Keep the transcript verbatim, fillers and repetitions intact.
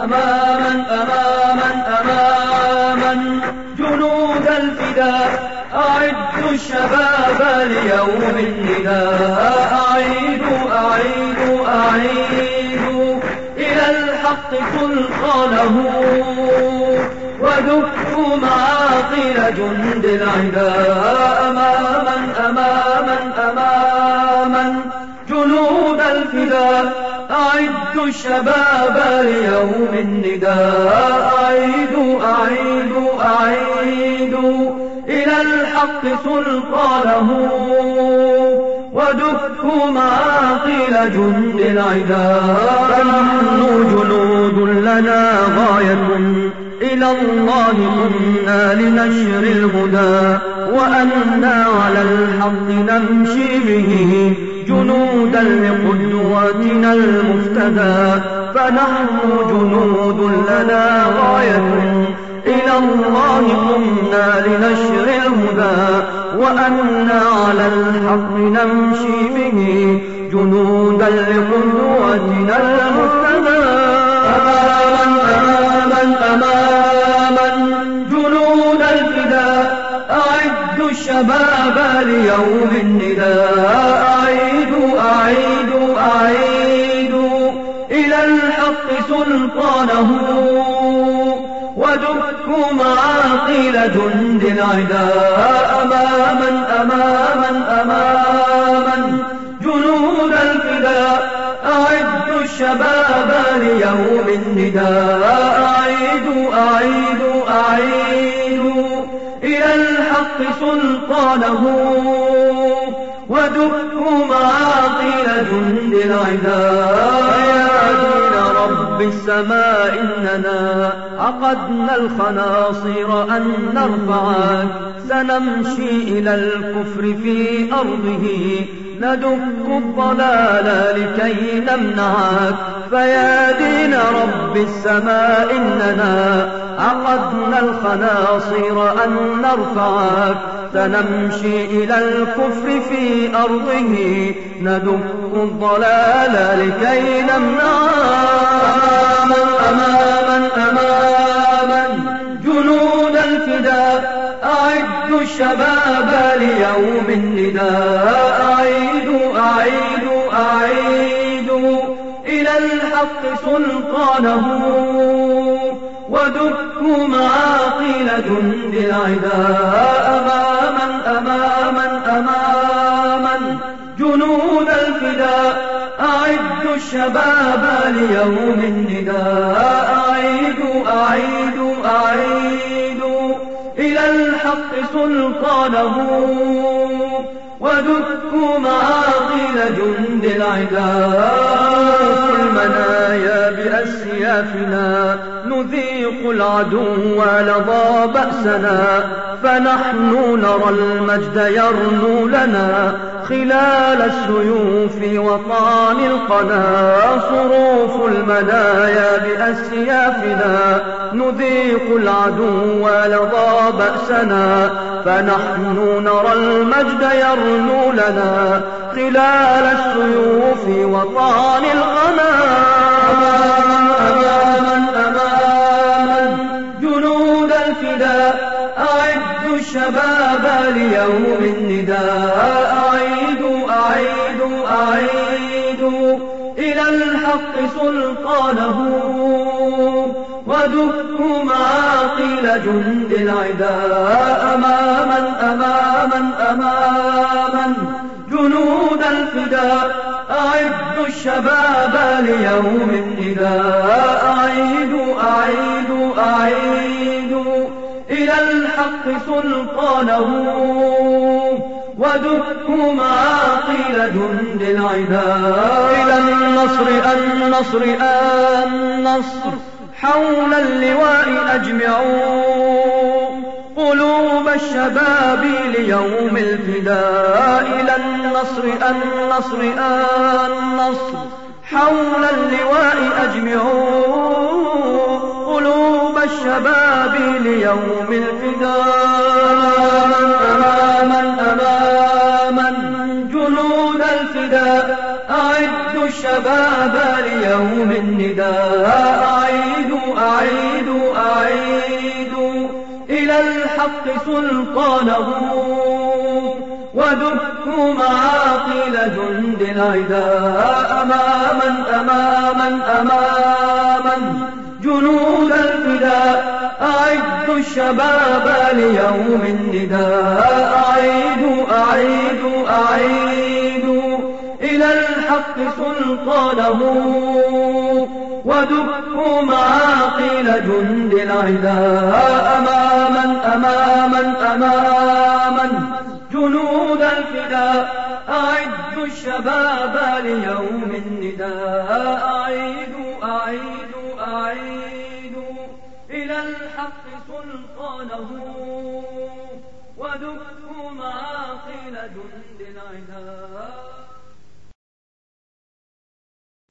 أماما أماما أماما جنود الفداء أعدوا الشباب ليوم النداء أعيدوا أعيدوا أعيدوا إلى الحق سلطانه ودكوا معاقل جند العداء أماما أماما أماما جنود الفداء أعدوا الشباب ليوم النداء أعيدوا أعيدوا أعيدوا إلى الحق سلطانه ودكوا معاقل جند العداء فنحن جنود لنا غاية إلى الله كنا لنشر الهدى وأنا على الحق نمشي به جنودا لقدواتنا المفتدى فنحن جنود لنا غاية إلى الله كنا لنشر الهدى وأنا على الحق نمشي به جنودا لقدواتنا المفتدى أماما أماما أماما جنود الفداء أعدوا الشباب ليوم النداء أعيدوا أعيدوا أعيدوا إلى الحق سلطانه ودكوا معاقل جند العداء أماما أماما أماما جنود الفداء أعدوا الشباب ليوم النداء أعيدوا أعيدوا أعيدوا إلى الحق سلطانه ودكوا معاقل جند العداء يا دين رب السماء إننا عقدنا الخناصر أن نرفعك سنمشي إلى الكفر في أرضه ندك الضلال لكي نمنعك فيا دين رب السماء إننا عقدنا الخناصر أن نرفعك سنمشي إلى الكفر في أرضه ندك الضلال لكي نمنعك أماما أماما جنود الفداء أعدوا الشباب ليوم النداء أعيدوا أعيدوا أعيدوا إلى الحق سلطانه ودكوا معاقل جند العداء أماما أماما أماما جنود الفداء أعدوا الشباب ليوم النداء أعيدوا أعيدوا أعيدوا إلى الحق سلطانه ودكوا معاقل جند العداء المنايا بأسيافنا نذيق العدو لظى بأسنا فنحن نرى المجد يرنو لنا خلال السيوف وطعن القنا صروف المنايا بأسيافنا نذيق العدو لظى بأسنا فنحن نرى المجد يرنو لنا خلال السيوف وطعن القنا أماما أماما جنود الفداء أعدوا الشباب ليوم النداء أعيدوا أعيدوا أعيدوا إلى الحق سلطانه ودكوا معاقل جند العداء أماما أماما أماما جنود الفداء أعدوا الشباب ليوم النداء أعيدوا أعيدوا أعيدوا إلى الحق سلطانه ودكوا معاقل جند العداء إلى النصر النصر النصر حول اللواء أجمعوا قلوب الشباب ليوم الفداء إلى النصر النصر النصر حول اللواء أجمعوا قلوب الشباب ليوم الفداء أماما أماما جنود الفداء أعدوا الشباب ليوم النداء أعيدوا الحق سلطانه ودكوا معاقل جند العداء أماما أماما أماما جنود الفداء أعدوا الشباب ليوم النداء أعيدوا أعيدوا أعيدوا إلى الحق سلطانه ودكوا معاقل جند العداء أماما أماما أماما جنود الفداء أعدوا الشباب ليوم النداء أعيدوا أعيدوا أعيدوا إلى الحق سلطانه ودكوا معاقل جند العداء